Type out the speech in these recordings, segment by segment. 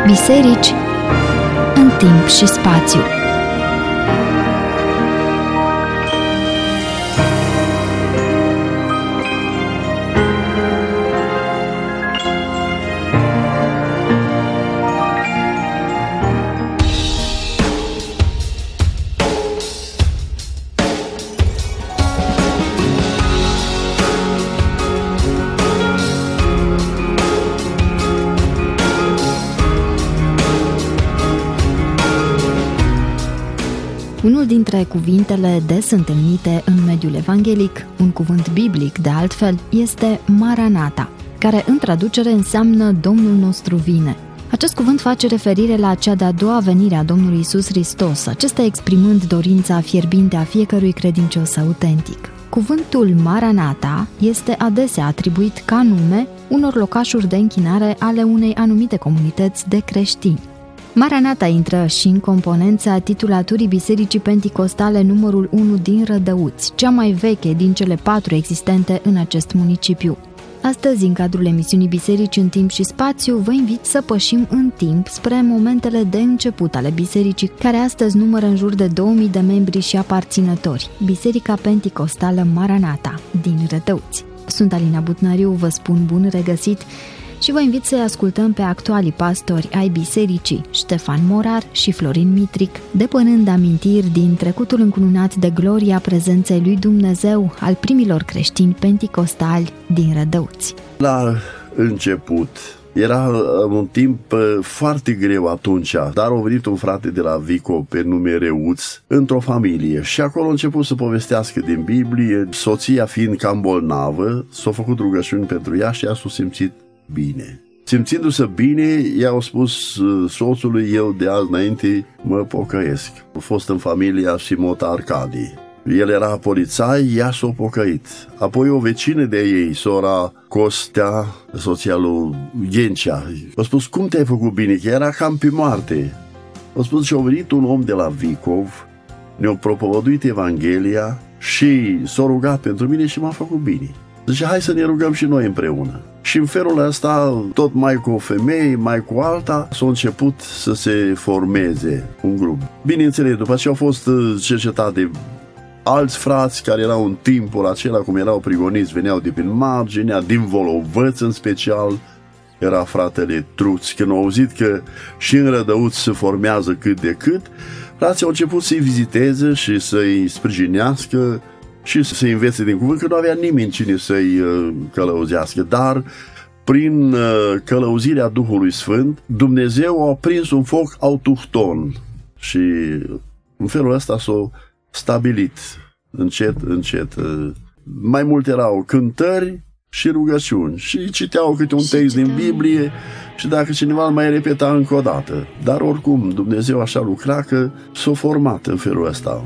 Biserici în timp și spațiu. Unul dintre cuvintele des întâlnite în mediul evanghelic, un cuvânt biblic de altfel, este Maranata, care în traducere înseamnă Domnul nostru vine. Acest cuvânt face referire la cea de-a doua venire a Domnului Iisus Hristos, acesta exprimând dorința fierbinte a fiecărui credincios autentic. Cuvântul Maranata este adesea atribuit ca nume unor locașuri de închinare ale unei anumite comunități de creștini. Maranata intră și în componența titulaturii Bisericii Penticostale numărul 1 din Rădăuți, cea mai veche din cele 4 existente în acest municipiu. Astăzi, în cadrul emisiunii Biserici în timp și spațiu, vă invit să pășim în timp spre momentele de început ale bisericii, care astăzi numără în jur de 2000 de membri și aparținători, Biserica Penticostală Maranata din Rădăuți. Sunt Alina Butnariu, vă spun bun regăsit și vă invit să-i ascultăm pe actualii pastori ai bisericii, Ștefan Morar și Florin Mitric, depănând amintiri din trecutul încununat de gloria prezenței lui Dumnezeu al primilor creștini penticostali din Rădăuți. La început era un timp foarte greu atunci, dar a venit un frate de la Vico pe nume Reuț într-o familie și acolo a început să povestească din Biblie, soția fiind cam bolnavă, s-a făcut rugăciuni pentru ea și ea s-a simțit bine. Simțindu-se bine, i-au spus soțului: eu de azi înainte mă pocăiesc. A fost în familia Simota Arcadii. El era polițai, ea s-a pocăit. Apoi o vecină de ei, sora Costea, soția lui Ghencea, a spus: cum te-ai făcut bine? Că era cam pe moarte. A spus: și a venit un om de la Vicov, ne-a propovăduit Evanghelia și s-a rugat pentru mine și m-a făcut bine. Zice: hai să ne rugăm și noi împreună. Și în felul ăsta, tot mai cu o femeie, mai cu alta, s-a început să se formeze un grup. Bineînțeles, după ce au fost cercetate alți frați care erau în timpul acela, cum erau prigoniți, veneau de prin marginea, din Volovăț în special, era fratele Truț. Când au auzit că și în Rădăuți se formează cât de cât, frații au început să-i viziteze și să-i sprijinească și să învețe din cuvânt, că nu avea nimeni cine să-i călăuzească. Dar prin călăuzirea Duhului Sfânt, Dumnezeu a prins un foc autohton și în felul ăsta s-a stabilit încet, încet. Mai mult erau cântări și rugăciuni și citeau câte un text din Biblie și dacă cineva îl mai repeta încă o dată. Dar oricum Dumnezeu așa lucra că s-a format în felul ăsta.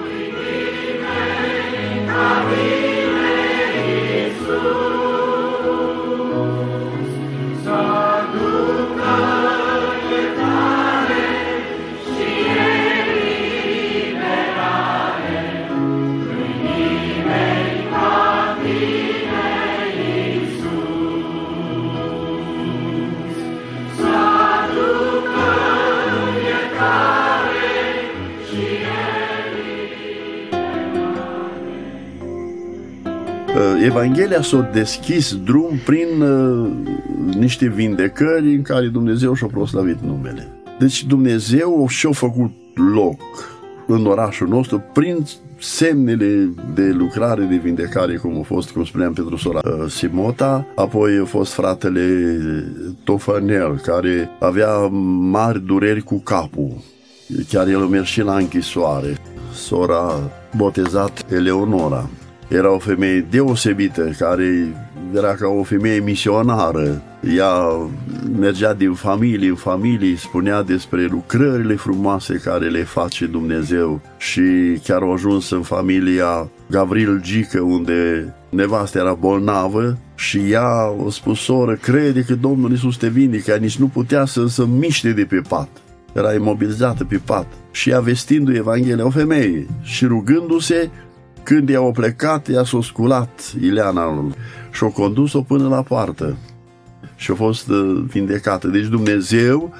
Evanghelia s-a deschis drum prin niște vindecări în care Dumnezeu și-a proslavit numele. Deci Dumnezeu și-a făcut loc în orașul nostru prin semnele de lucrare, de vindecare, cum a fost, cum spuneam, pentru sora Simota. Apoi a fost fratele Tofănel, care avea mari dureri cu capul. Chiar el a mers și la închisoare. Sora botezat Eleonora era o femeie deosebită, care era ca o femeie misionară. Ea mergea din familie în familie, spunea despre lucrările frumoase care le face Dumnezeu și chiar a ajuns în familia Gavril Gică, unde nevasta era bolnavă și ea a spus: soră, crede că Domnul Iisus te vindecă. Nici nu putea să miște de pe pat. Era imobilizată pe pat. Și ea, vestindu-i Evanghelia, o femeie și rugându-se, când i-au plecat, ea s-a sculat Ileana și a condus-o până la poartă și a fost vindecată. Deci Dumnezeu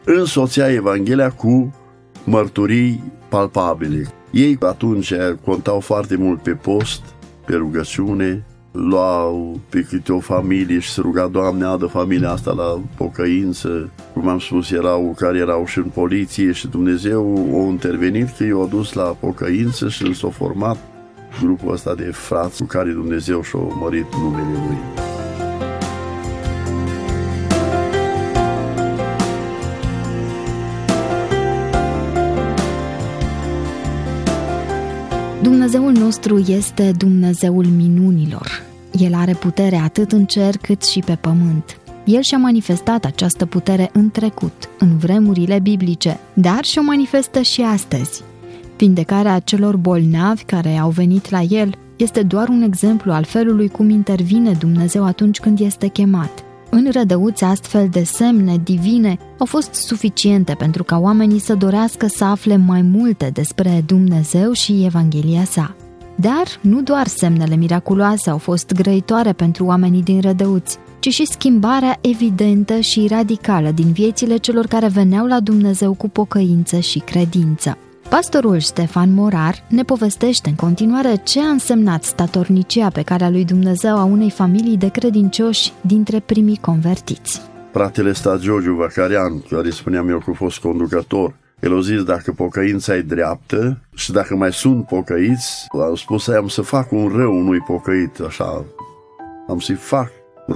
însoțea Evanghelia cu mărturii palpabile. Ei atunci contau foarte mult pe post, pe rugăciune, luau pe câte o familie și se ruga: Doamne, adă familia asta la pocăință. Cum am spus, erau care erau și în poliție și Dumnezeu a intervenit că i-a dus la pocăință și s-a format grupul ăsta de frați cu care Dumnezeu și-a mărit numele Lui. Dumnezeul nostru este Dumnezeul minunilor. El are putere atât în cer cât și pe pământ. El și-a manifestat această putere în trecut, în vremurile biblice, dar și-o manifestă și astăzi. Vindecarea celor bolnavi care au venit la El este doar un exemplu al felului cum intervine Dumnezeu atunci când este chemat. În Rădăuți, astfel de semne divine au fost suficiente pentru ca oamenii să dorească să afle mai multe despre Dumnezeu și Evanghelia sa. Dar nu doar semnele miraculoase au fost grăitoare pentru oamenii din Rădăuți, ci și schimbarea evidentă și radicală din viețile celor care veneau la Dumnezeu cu pocăință și credință. Pastorul Ștefan Morar ne povestește în continuare ce a însemnat statornicia pe calea lui Dumnezeu a unei familii de credincioși dintre primii convertiți. Fratele Stagiorgiu Văcărean, care spuneam eu că a fost conducător, el a zis: dacă pocăința e dreaptă și dacă mai sunt pocăiți, a spus: am să fac un rău unui pocăit, așa, am să-i fac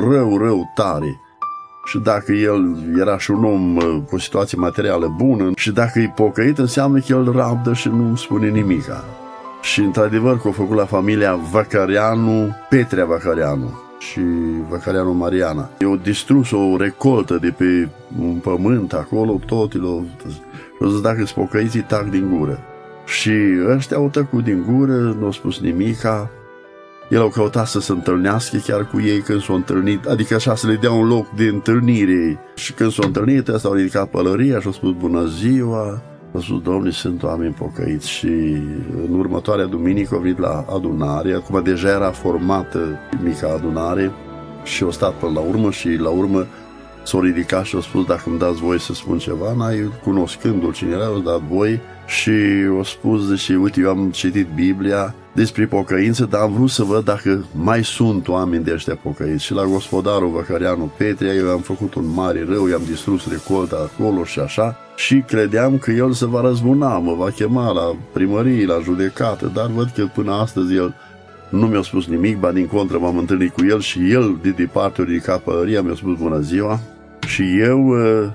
rău tare. Și dacă el era și un om cu o situație materială bună și dacă e pocăit, înseamnă că el rabdă și nu spune nimica. Și într-adevăr că a făcut la familia Văcăreanu, Petrea Văcăreanu și Văcăreanu Mariana. Eu distrus o recoltă de pe un pământ acolo, totul. Și zis: dacă sunt pocăiții, tac din gură. Și ăștia au tăcut din gură, nu au spus nimica. El au căutat să se întâlnească chiar cu ei când s-au întâlnit, adică așa să le dea un loc de întâlnire. Și când s-au întâlnit, ăsta au ridicat pălăria și au spus: bună ziua. Au spus: Doamne, sunt oameni pocăiți. Și în următoarea duminică au venit la adunare. Acum deja era formată mica adunare și au stat până la urmă și la urmă s-au ridicat și au spus: dacă îmi dați voi să spun ceva. N-ai, cunoscându-l cine era, au dat voi și au spus: zice, uite, eu am citit Biblia despre pocăință, dar am vrut să văd dacă mai sunt oameni de ăștia pocăiți. Și la gospodarul Văcăreanu Petrea eu am făcut un mare rău, i-am distrus recolta acolo și așa, și credeam că el se va răzbuna, mă va chema la primărie, la judecată, dar văd că până astăzi el nu mi-a spus nimic, ba din contră m-am întâlnit cu el și el de departe a ridicat pălăria, mi-a spus: bună ziua. Și eu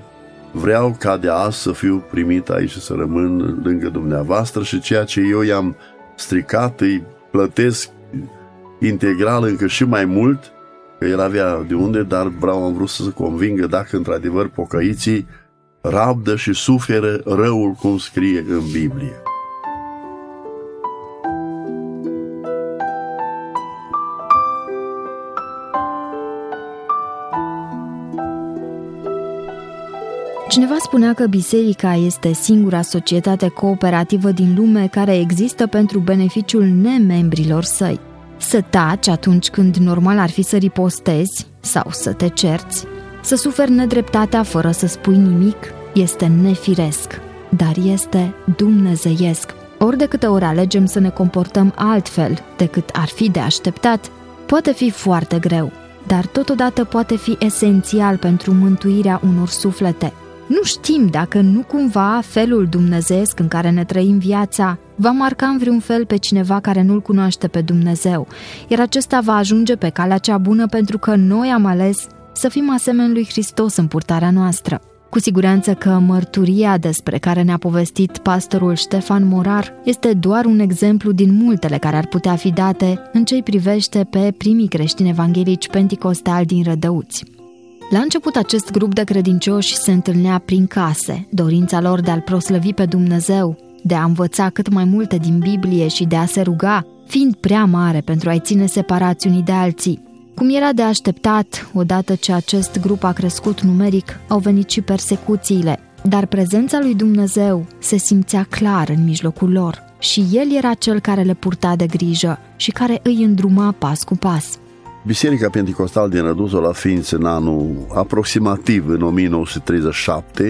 vreau ca de azi să fiu primit aici și să rămân lângă dumneavoastră și ceea ce eu i-am stricat îi plătesc integral, încă și mai mult, că el avea de unde, dar am vrut să se convingă dacă într-adevăr pocăiții rabdă și suferă răul cum scrie în Biblie. Cineva spunea că biserica este singura societate cooperativă din lume care există pentru beneficiul nemembrilor săi. Să taci atunci când normal ar fi să ripostezi sau să te cerți, să suferi nedreptatea fără să spui nimic, este nefiresc, dar este dumnezeiesc. Ori de câte ori alegem să ne comportăm altfel decât ar fi de așteptat, poate fi foarte greu, dar totodată poate fi esențial pentru mântuirea unor suflete. Nu știm dacă nu cumva felul dumnezeiesc în care ne trăim viața va marca în vreun fel pe cineva care nu-L cunoaște pe Dumnezeu, iar acesta va ajunge pe calea cea bună pentru că noi am ales să fim asemeni lui Hristos în purtarea noastră. Cu siguranță că mărturia despre care ne-a povestit pastorul Ștefan Morar este doar un exemplu din multele care ar putea fi date în ce-i privește pe primii creștini evanghelici penticostali din Rădăuți. La început, acest grup de credincioși se întâlnea prin case, dorința lor de a-L proslăvi pe Dumnezeu, de a învăța cât mai multe din Biblie și de a se ruga, fiind prea mare pentru a-i ține separați unii de alții. Cum era de așteptat, odată ce acest grup a crescut numeric, au venit și persecuțiile, dar prezența lui Dumnezeu se simțea clar în mijlocul lor și El era Cel care le purta de grijă și care îi îndruma pas cu pas. Biserica Penticostală din Rădăuți a luat ființă în anul aproximativ în 1937,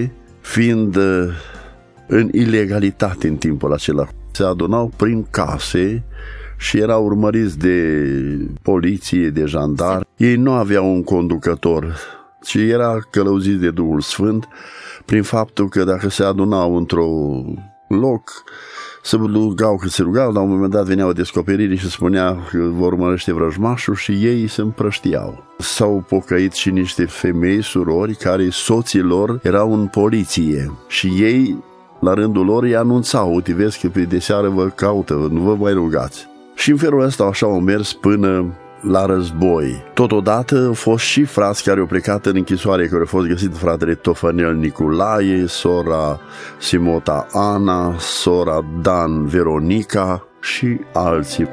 fiind în ilegalitate în timpul acela. Se adunau prin case și erau urmăriți de poliție, de jandari. Ei nu aveau un conducător, ci era călăuziți de Duhul Sfânt prin faptul că dacă se adunau într-un loc, se rugau, la un moment dat venea o descoperire și spunea că vor urmărește vrăjmașul și ei se împrăștiau. S-au pocăit și niște femei, surori, care soții lor erau în poliție și ei, la rândul lor, îi anunțau: uite, vezi că pe de seară vă caută, nu vă mai rugați. Și în felul ăsta așa au mers până la război. Totodată au fost și frați care au plecat în închisoare, care au fost găsit fratele Tofanel Nicolae, sora Simota Ana, sora Dan Veronica și alții.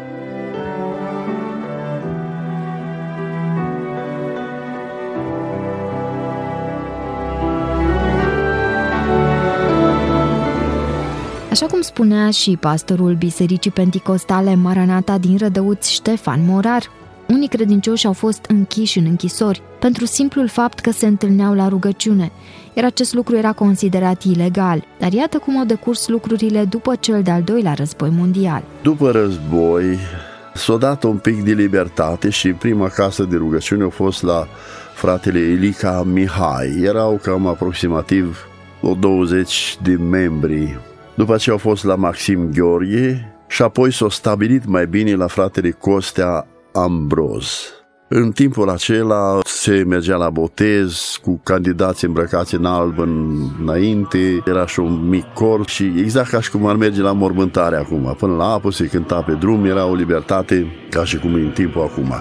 Așa cum spunea și pastorul Bisericii Penticostale Maranata din Rădăuți, Ștefan Morar, unii credincioși au fost închiși în închisori pentru simplul fapt că se întâlneau la rugăciune, iar acest lucru era considerat ilegal. Dar iată cum au decurs lucrurile după cel de-al doilea război mondial. După război s-a dat un pic de libertate și prima casă de rugăciune a fost la fratele Elica Mihai. Erau cam aproximativ 20 de membri. După aceea au fost la Maxim Gheorghe și apoi s-au stabilit mai bine la fratele Costea Ambroz. În timpul acela se mergea la botez cu candidați îmbrăcați în alb înainte, era și un mic cor și exact ca și cum ar merge la mormântare acum. Până la apă se cânta pe drum, era o libertate ca și cum e în timpul acum.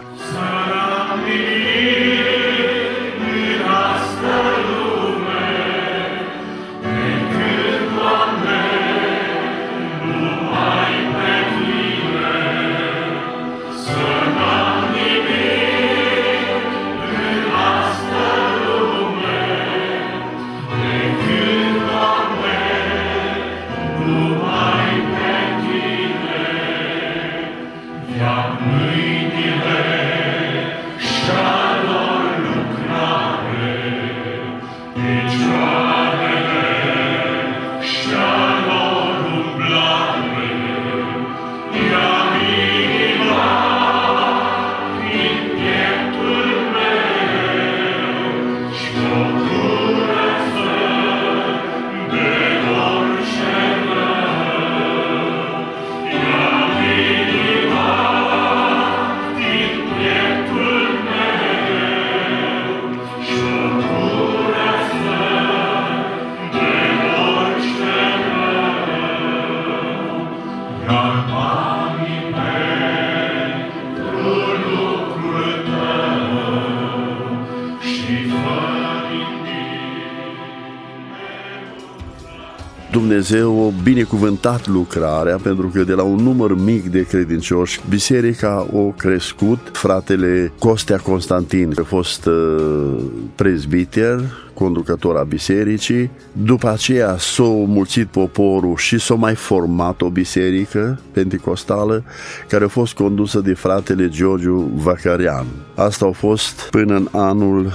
Dumnezeu a binecuvântat lucrarea, pentru că de la un număr mic de credincioși, biserica a crescut. Fratele Costea Constantin a fost prezbiter, conducător a bisericii. După aceea s-a mulțit poporul și s-a mai format o biserică penticostală care a fost condusă de fratele Georgiu Vacarian. Asta a fost până în anul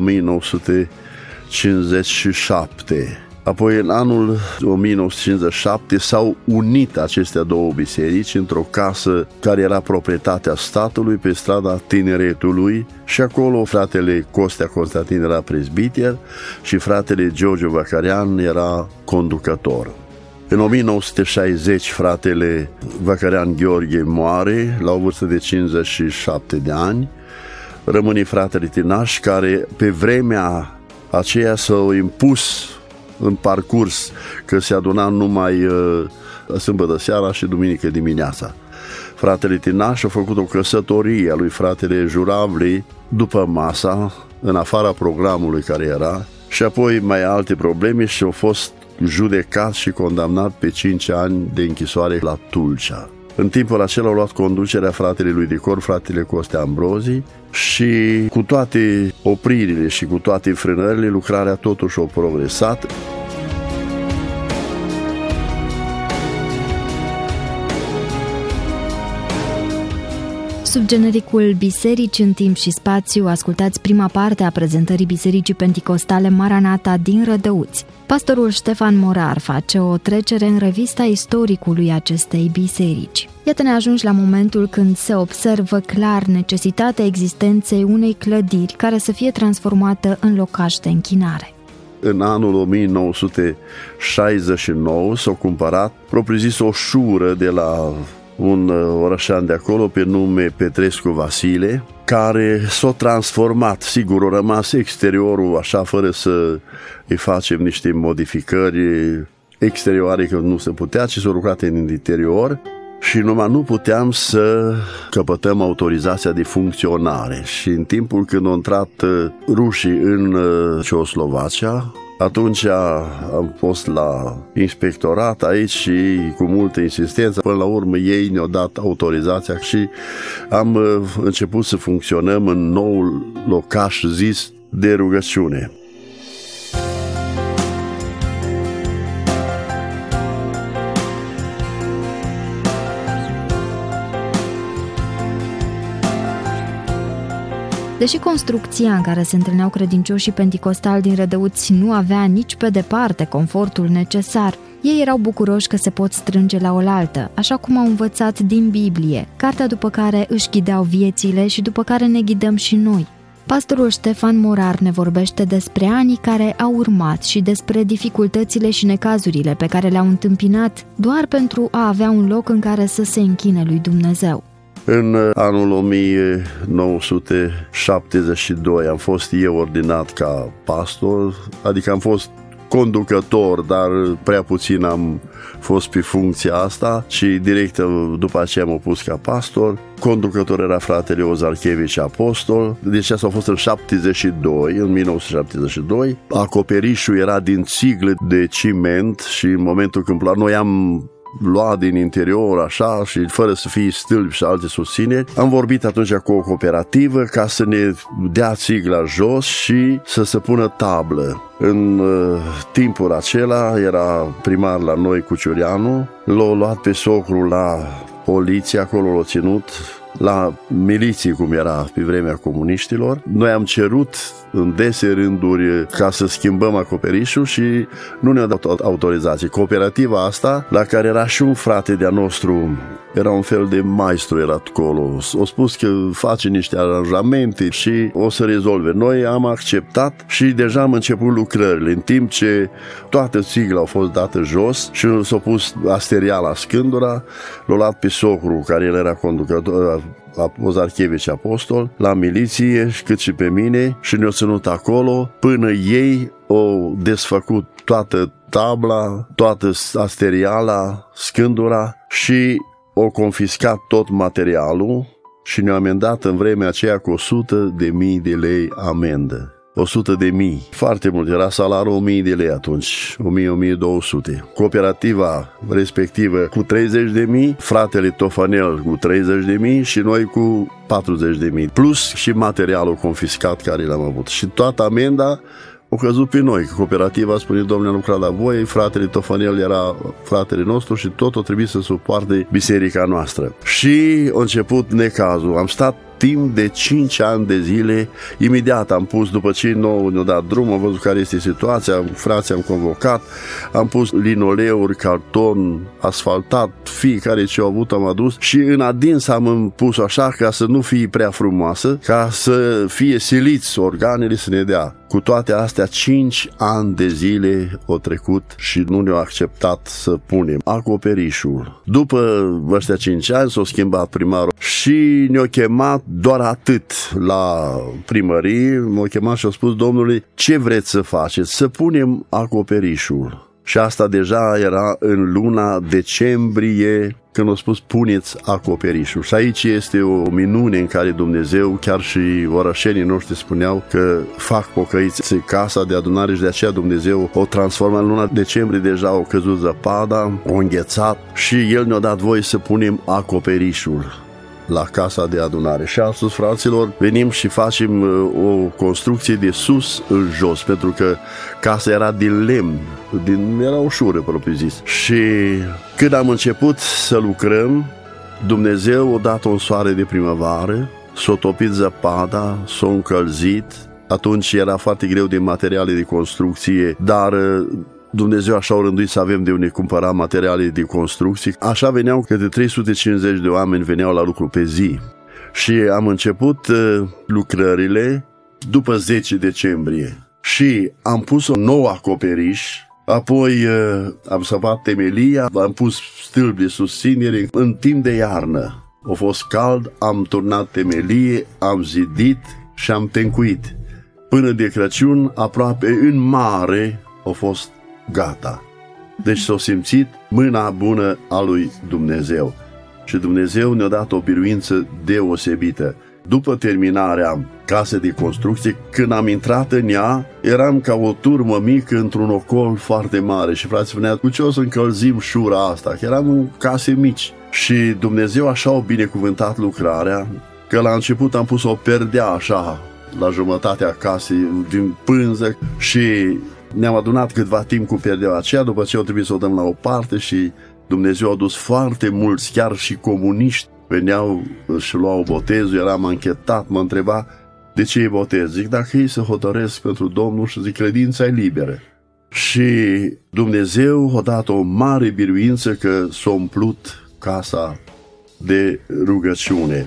1957. Apoi, în anul 1957, s-au unit acestea două biserici într-o casă care era proprietatea statului pe strada Tineretului și acolo fratele Costea Constantin era prezbiter și fratele Georgiu Vacarian era conducător. În 1960, fratele Vacarian Gheorghe moare la o vârstă de 57 de ani. Rămâne fratele Tinaș, care pe vremea aceea s-a impus în parcurs, că se aduna numai sâmbătă seara și duminică dimineața. Fratele Tinaș a făcut o căsătorie a lui fratele Juravli după masa, în afara programului care era, și apoi mai alte probleme și a fost judecat și condamnat pe 5 ani de închisoare la Tulcea. În timpul acela a luat conducerea fratele lui de cor, fratele Costea Ambrozi, și cu toate opririle și cu toate frânările, lucrarea totuși a progresat. sub genericul Biserici în timp și spațiu, ascultați prima parte a prezentării Bisericii Penticostale Maranata din Rădăuți. Pastorul Ștefan Morar face o trecere în revista istoricului acestei biserici. Iată, ne ajungi la momentul când se observă clar necesitatea existenței unei clădiri care să fie transformată în locaș de închinare. În anul 1969 s-a cumpărat propriu-zis o șură de la un orășan de acolo pe nume Petrescu Vasile, care s-a transformat. Sigur, a rămas exteriorul așa fără să îi facem niște modificări exterioare, că nu se putea, ci s-a lucrat în interior și numai nu puteam să căpătăm autorizația de funcționare. Și în timpul când au intrat rușii în Ceoslovacia, atunci am fost la inspectorat aici și cu multă insistență, până la urmă ei ne-au dat autorizația și am început să funcționăm în noul locaș zis de rugăciune. Deși construcția în care se întâlneau credincioșii penticostali din Rădăuți nu avea nici pe departe confortul necesar, ei erau bucuroși că se pot strânge la oaltă, așa cum au învățat din Biblie, cartea după care își ghideau viețile și după care ne ghidăm și noi. Pastorul Ștefan Morar ne vorbește despre anii care au urmat și despre dificultățile și necazurile pe care le-au întâmpinat doar pentru a avea un loc în care să se închine lui Dumnezeu. În anul 1972 am fost eu ordinat ca pastor, adică am fost conducător, dar prea puțin am fost pe funcția asta și direct după aceea m-am pus ca pastor. Conducător era fratele Ozarchevici Apostol, deci asta a fost în 1972. Acoperișul era din țiglă de ciment și în momentul când noi am luat din interior așa și fără să fie stâlpi și alte susțineri. Am vorbit atunci cu o cooperativă ca să ne dea țigla jos și să se pună tablă. În timpul acela era primar la noi Cuciureanu, l-a luat pe socrul la poliție, acolo l-a ținut, la miliții cum era pe vremea comuniștilor. Noi am cerut în dese rânduri ca să schimbăm acoperișul și nu ne-a dat autorizație. Cooperativa asta, la care era și un frate de-a nostru, era un fel de maestru, era acolo. O spus că face niște aranjamente și o să rezolve. Noi am acceptat și deja am început lucrările, în timp ce toată țigla a fost dată jos și s-a pus asteriala scândura, l-a luat pe socru, care el era conducător, Ozarchevici Apostol, la miliție, cât și pe mine, și ne-au ținut acolo până ei au desfăcut toată tabla, toată asteriala, scândura și au confiscat tot materialul și ne-au amendat în vremea aceea cu 100.000 de lei amendă. 100.000. Foarte mult, era salariul 1.000 de lei atunci, 1.000-1.200. Cooperativa respectivă cu 30.000, fratele Tofanel cu 30.000 și noi cu 40.000. Plus și materialul confiscat care l-am avut. Și toată amenda o căzut pe noi. Cooperativa spune, domnule, am lucrat la voi, fratele Tofanel era fratele nostru și tot o trebuie să suporte biserica noastră. Și a început necazul. Am stat timp de 5 ani de zile, imediat am pus, după ce nouă ne-a dat drum, am văzut care este situația, frații am convocat, am pus linoleuri, carton, asfaltat, fiecare ce au avut am adus și în adins am pus așa ca să nu fie prea frumoasă, ca să fie siliți organele să ne dea. Cu toate astea, 5 ani de zile au trecut și nu ne-au acceptat să punem acoperișul. După ăștia 5 ani s-a schimbat primarul și ne-a chemat doar atât la primărie, m-a chemat și a spus, domnului, ce vreți să faceți? Să punem acoperișul. Și asta deja era în luna decembrie, când a spus puneți acoperișul. Și aici este o minune în care Dumnezeu, chiar și orășenii noștri spuneau că fac pocăiți casa de adunare și de aceea Dumnezeu o transformă în luna decembrie, deja au căzut zăpada, o înghețat și El ne-a dat voie să punem acoperișul la casa de adunare. Și am spus, fraților, venim și facem o construcție de sus în jos, pentru că casa era din lemn, era ușură, propriu zis. Și când am început să lucrăm, Dumnezeu a dat un soare de primăvară, s-a topit zăpada, s-a încălzit. Atunci era foarte greu de materiale de construcție, dar Dumnezeu așa a rânduit să avem de unde cumpăra materiale de construcții. Așa veneau câte 350 de oameni veneau la lucru pe zi. Și am început lucrările după 10 decembrie. Și am pus un nou acoperiș, apoi am săpat temelia, am pus stâlpi de susținere în timp de iarnă. A fost cald, am turnat temelie, am zidit și am tencuit. Până de Crăciun, aproape în mare, a fost gata. Deci s-a simțit mâna bună a lui Dumnezeu. Și Dumnezeu ne-a dat o biruință deosebită. După terminarea casei de construcție, când am intrat în ea, eram ca o turmă mică într-un ocol foarte mare. Și frații spunea, cu ce o să încălzim șura asta? Că eram în case mici. Și Dumnezeu așa a binecuvântat lucrarea, că la început am pus o perdea așa, la jumătatea casei, din pânză, și ne-am adunat câtva timp cu perdeaua aceea, după ce o trebuie să o dăm la o parte și Dumnezeu a dus foarte mulți, chiar și comuniști, veneau și luau botezul, eram anchetat, mă întreba de ce e botez. Zic, dacă ei se hotăresc pentru Domnul și zic, credința e liberă. Și Dumnezeu a dat o mare biruință că s-a umplut casa de rugăciune.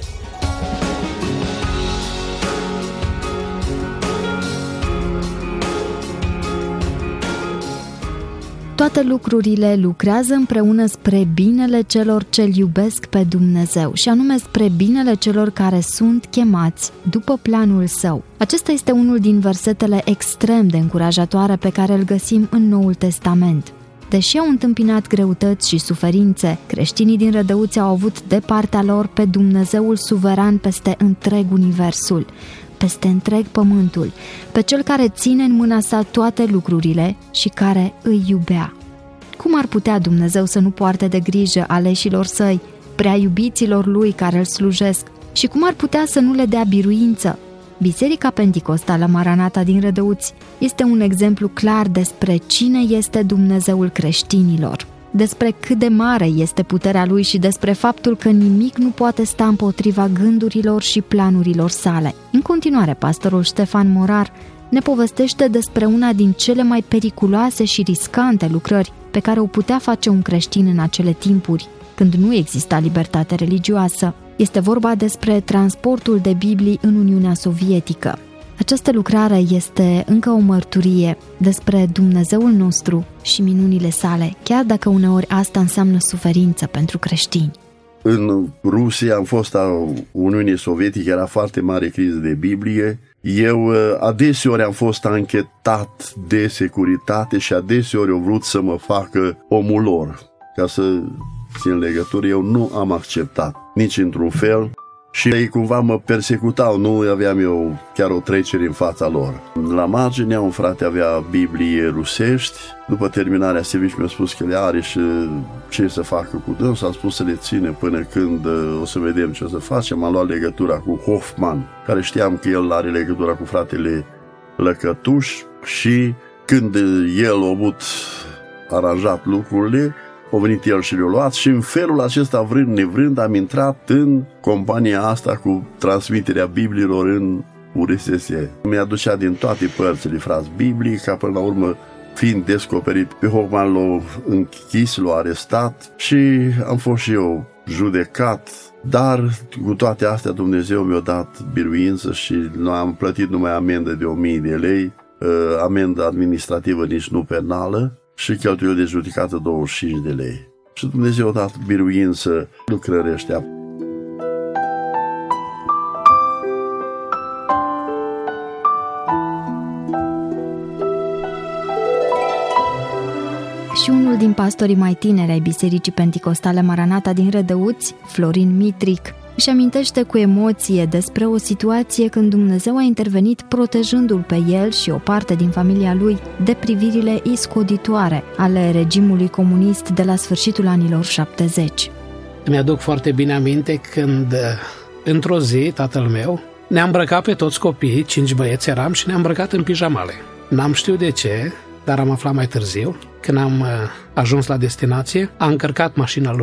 Toate lucrurile lucrează împreună spre binele celor ce-L iubesc pe Dumnezeu, și anume spre binele celor care sunt chemați după planul Său. Acesta este unul din versetele extrem de încurajatoare pe care îl găsim în Noul Testament. Deși au întâmpinat greutăți și suferințe, creștinii din Rădăuți au avut de partea lor pe Dumnezeul suveran peste întreg universul, peste întreg pământul, pe Cel care ține în mâna sa toate lucrurile și care îi iubea. Cum ar putea Dumnezeu să nu poarte de grijă aleșilor Săi, prea iubiților Lui care îl slujesc? Și cum ar putea să nu le dea biruință? Biserica Penticostală Maranata din Rădăuți este un exemplu clar despre cine este Dumnezeul creștinilor, despre cât de mare este puterea Lui și despre faptul că nimic nu poate sta împotriva gândurilor și planurilor sale. În continuare, pastorul Ștefan Morar ne povestește despre una din cele mai periculoase și riscante lucrări pe care o putea face un creștin în acele timpuri, când nu exista libertate religioasă. Este vorba despre transportul de Biblii în Uniunea Sovietică. Această lucrare este încă o mărturie despre Dumnezeul nostru și minunile sale, chiar dacă uneori asta înseamnă suferință pentru creștini. În Rusia am fost a Uniunii Sovietice, era foarte mare criză de Biblie. Eu adeseori am fost anchetat de securitate și adeseori au vrut să mă facă omul lor. Ca să țin legătură, eu nu am acceptat nici într-un fel și ei cumva mă persecutau, nu aveam eu chiar o trecere în fața lor. La marginea un frate avea Biblie rusești, după terminarea serviciului mi-a spus că le are și ce să facă cu dânsul, a spus să le ține până când o să vedem ce o să facem. Am luat legătura cu Hoffman, care știam că el are legătura cu fratele Lăcătuș și când el a avut aranjat lucrurile, a venit el și le-a luat și în felul acesta, vrând nevrând, am intrat în compania asta cu transmiterea Bibliilor în URSS. Mi-aducea din toate părțile frați Biblii, ca până la urmă, fiind descoperit, pe Hoffman l-a închis, l-a arestat și am fost și eu judecat. Dar cu toate astea Dumnezeu mi-a dat biruință și noi am plătit numai amendă de 1000 de lei, amendă administrativă, nici nu penală, și cheltuieli de judecată 25 de lei. Și Dumnezeu a dat biruință lucrării ăștia. Și unul din pastorii mai tineri ai Bisericii Penticostale Maranata din Rădăuți, Florin Mitric, își amintește cu emoție despre o situație când Dumnezeu a intervenit protejându-l pe el și o parte din familia lui de privirile iscoditoare ale regimului comunist de la sfârșitul anilor 70. Îmi aduc foarte bine aminte când, într-o zi, tatăl meu ne-a îmbrăcat pe toți copiii, 5 băieți eram, și ne-a îmbrăcat în pijamale. N-am știut de ce, dar am aflat mai târziu. Când am ajuns la destinație, a încărcat mașina lui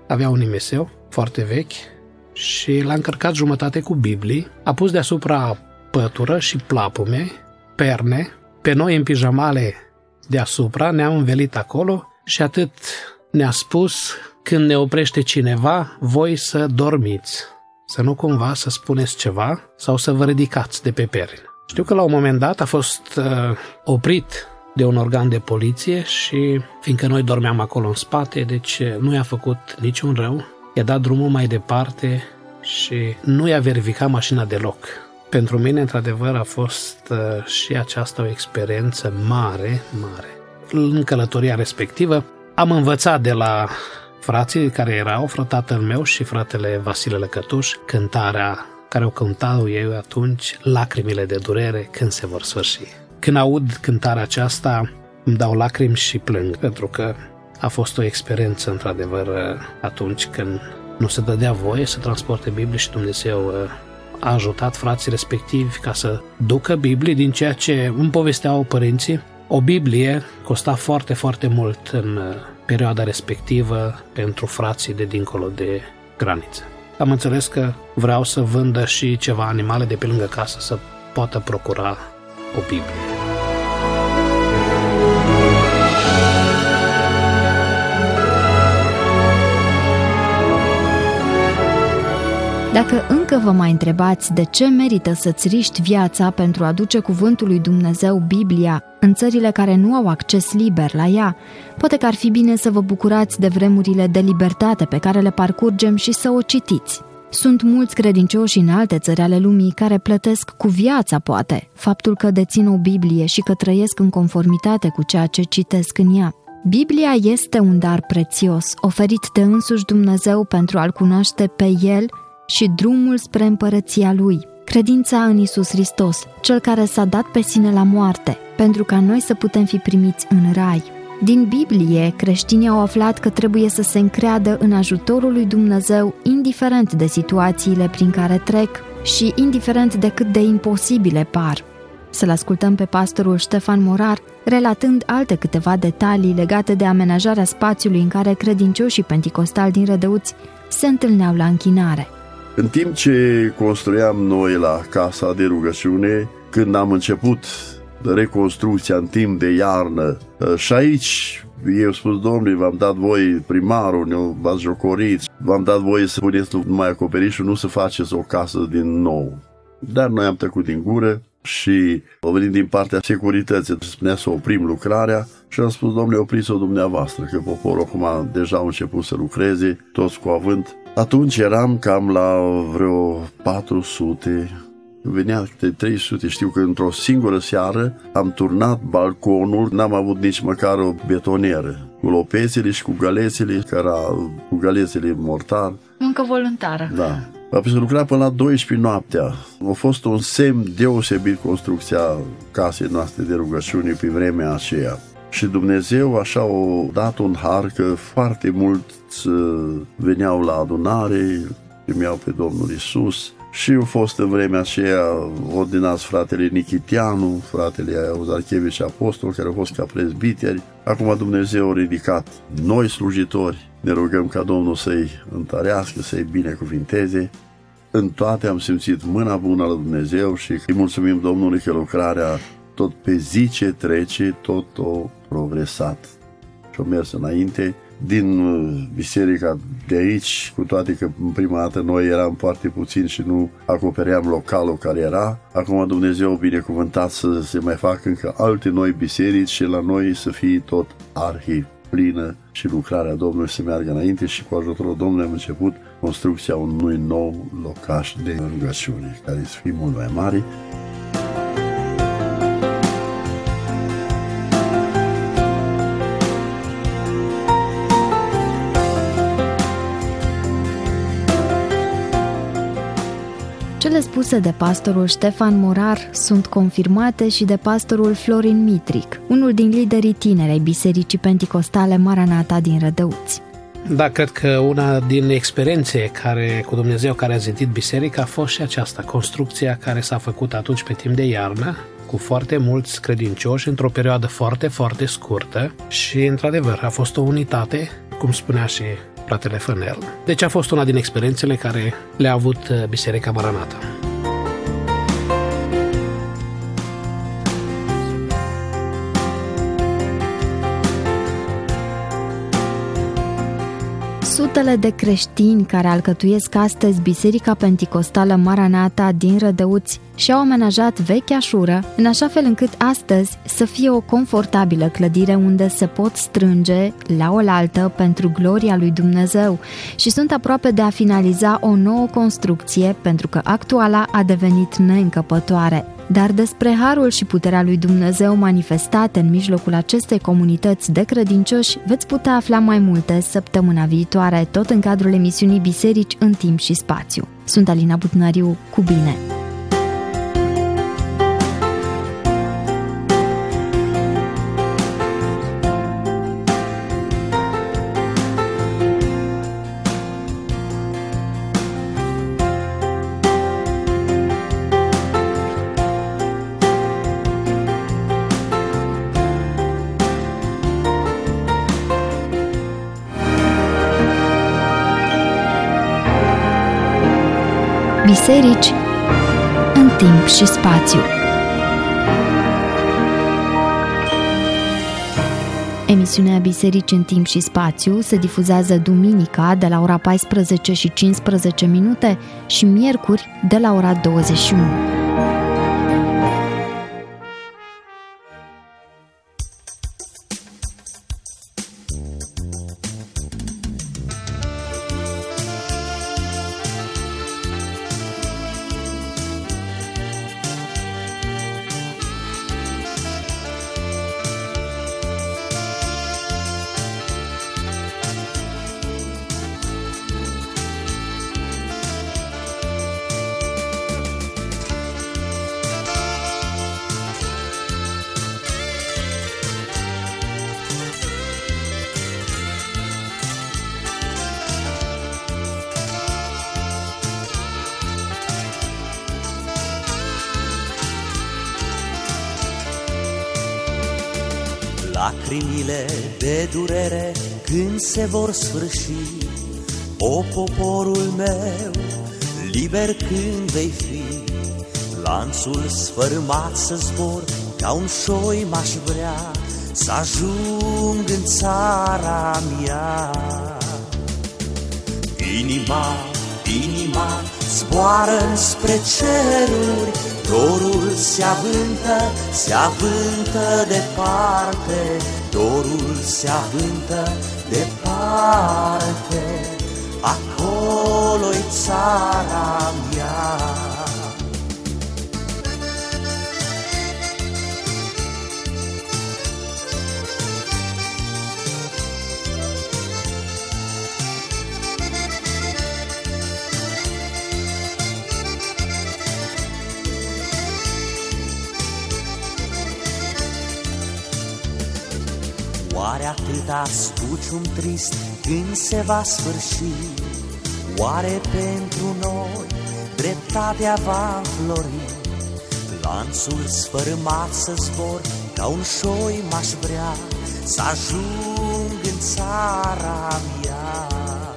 avea un nimeseu foarte vechi și l-a încărcat jumătate cu Biblii, a pus deasupra pătură și plapume, perne, pe noi în pijamale deasupra, ne-am învelit acolo și atât ne-a spus: când ne oprește cineva, voi să dormiți, să nu cumva să spuneți ceva sau să vă ridicați de pe perni. Știu că la un moment dat a fost oprit de un organ de poliție și fiindcă noi dormeam acolo în spate, deci nu i-a făcut niciun rău, i-a dat drumul mai departe și nu i-a verificat mașina deloc. Pentru mine, într-adevăr, a fost și aceasta o experiență mare. În călătoria respectivă am învățat de la frații care erau, tatăl meu și fratele Vasile Lăcătuș, cântarea care o cântau ei atunci, lacrimile de durere când se vor sfârși. Când aud cântarea aceasta, îmi dau lacrimi și plâng, pentru că a fost o experiență, într-adevăr, atunci când nu se dădea voie să transporte Biblie și Dumnezeu a ajutat frații respectivi ca să ducă Biblii, din ceea ce îmi povesteau părinții. O Biblie costa foarte, foarte mult în perioada respectivă pentru frații de dincolo de graniță. Am înțeles că vreau să vândă și ceva animale de pe lângă casă să poată procura o Biblie. Dacă încă vă mai întrebați de ce merită să-ți riști viața pentru a duce cuvântul lui Dumnezeu, Biblia, în țările care nu au acces liber la ea, poate că ar fi bine să vă bucurați de vremurile de libertate pe care le parcurgem și să o citiți. Sunt mulți credincioși în alte țări ale lumii care plătesc cu viața, poate, faptul că dețin o Biblie și că trăiesc în conformitate cu ceea ce citesc în ea. Biblia este un dar prețios, oferit de însuși Dumnezeu pentru a-L cunoaște pe El și drumul spre împărăția Lui. Credința în Iisus Hristos, Cel care s-a dat pe sine la moarte, pentru ca noi să putem fi primiți în rai. Din Biblie, creștinii au aflat că trebuie să se încreadă în ajutorul lui Dumnezeu, indiferent de situațiile prin care trec și indiferent de cât de imposibile par. Să-l ascultăm pe pastorul Ștefan Morar, relatând alte câteva detalii legate de amenajarea spațiului în care credincioșii penticostali din Rădăuți se întâlneau la închinare. În timp ce construiam noi la casa de rugăciune, când am început reconstrucția în timp de iarnă, și aici eu spus: Domnule, v-am dat voie, primarul, v-ați jocorit, v-am dat voie să puneți numai acoperișul, nu să faceți o casă din nou. Dar noi am tăcut din gură și au venit din partea securității, spunea să oprim lucrarea și am spus: Domnule, opriți-o dumneavoastră, că poporul acum deja au început să lucreze, toți cu avânt. Atunci eram cam la vreo 400, venea de 300, știu că într-o singură seară am turnat balconul, n-am avut nici măcar o betonieră, cu lopețele și cu galețele, care era cu galețele mortar. Muncă voluntară. Da. Am lucrat până la 12 noaptea. A fost un semn deosebit construcția casei noastre de rugăciune pe vremea aceea. Și Dumnezeu așa a dat un har că foarte mulți veneau la adunare, primeau pe Domnul Iisus. Și a fost în vremea aceea ordinați fratele Nichitianu, fratele Auzarchevici Apostol, care au fost ca prezbiteri. Acum Dumnezeu a ridicat noi slujitori. Ne rugăm ca Domnul să-i întărească, să-i binecuvinteze. În toate am simțit mâna bună la Dumnezeu și îi mulțumim Domnului că lucrarea tot pe zi ce trece, tot o progresat și o mers înainte. Din biserica de aici, cu toate că în prima dată noi eram foarte puțini și nu acopeream localul care era, acum Dumnezeu a binecuvântat să se mai facă încă alte noi biserici și la noi să fie tot arhi plină și lucrarea Domnului să meargă înainte și cu ajutorul Domnului am început construcția unui nou locaș de rugăciune, care să fie mult mai mare. Cele spuse de pastorul Ștefan Morar sunt confirmate și de pastorul Florin Mitric, unul din liderii tineri ai Bisericii Penticostale Maranata din Rădăuți. Da, cred că una din experiențe cu Dumnezeu care a zidit biserica a fost și aceasta, construcția care s-a făcut atunci pe timp de iarnă, cu foarte mulți credincioși, într-o perioadă foarte, foarte scurtă și, într-adevăr, a fost o unitate, cum spunea și fratele Fănel. Deci a fost una din experiențele care le-a avut Biserica Maranata. Sutele de creștini care alcătuiesc astăzi Biserica Penticostală Maranata din Rădăuți și-au amenajat vechea șură în așa fel încât astăzi să fie o confortabilă clădire unde se pot strânge la oaltă pentru gloria lui Dumnezeu și sunt aproape de a finaliza o nouă construcție pentru că actuala a devenit neîncăpătoare. Dar despre harul și puterea lui Dumnezeu manifestate în mijlocul acestei comunități de credincioși veți putea afla mai multe săptămâna viitoare, tot în cadrul emisiunii Biserici în timp și spațiu. Sunt Alina Butnariu, cu bine! Biserici în timp și spațiu. Emisiunea Biserici în timp și spațiu se difuzează duminica de la ora 14:15 și miercuri de la ora 21. Lacrimile de durere când se vor sfârși, o poporul meu, liber când vei fi. Lanțul sfărâmat să zbor, ca un șoi m-aș vrea să ajung în țara mea. Inima zboară spre ceruri, dorul se avântă departe, dorul se avântă departe, acolo-i țara mea. Oare atâta spucium trist când se va sfârși? Oare pentru noi dreptatea va înflori? Lanțul sfărâmat să zbor, ca un șoi m-aș vrea să ajung în țara mea.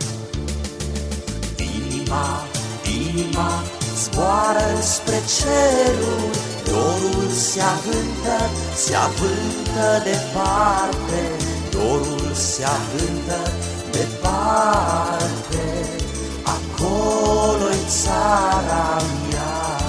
Inima zboară spre ceruri, dorul se avântă departe, dorul se avântă departe, acolo-i țara mea.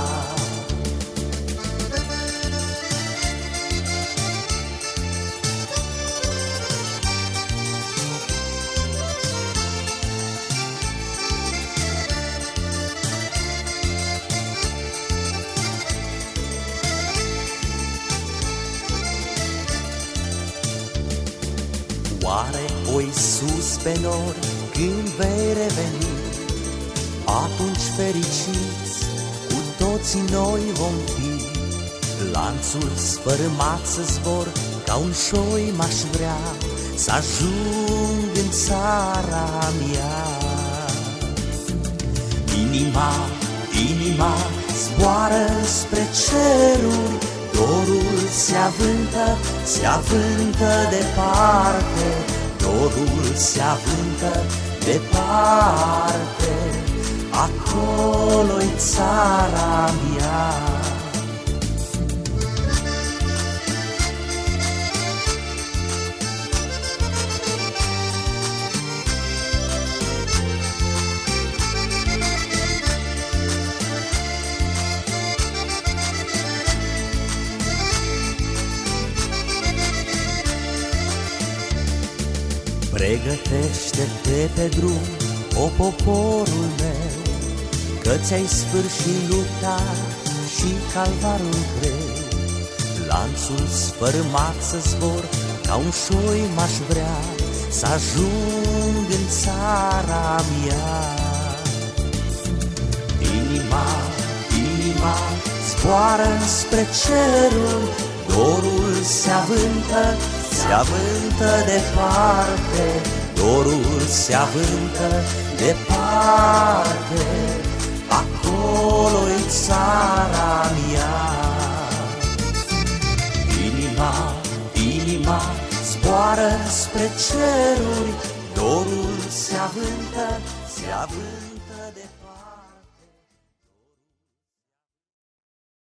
Oare, o Iisus pe nori, când vei reveni, atunci fericiți cu toții noi vom fi. Lanțul sfărâmat să zbor, ca un șoi m-aș vrea să ajung în țara mea. Inima zboară spre ceruri, dorul se avântă departe, dorul se avântă departe, acolo-i țara mea. Pregătește-te pe drum, o poporul meu, că ți-ai sfârșit lupta și calvarul greu. Lanțul sfărâmat să zbor, ca un șoi m-aș vrea să ajung în țara mea. Inima zboară spre cerul, dorul se avântă departe, dorul se avântă departe, acolo-i țara mea. Inima zboară spre ceruri, dorul se avântă departe.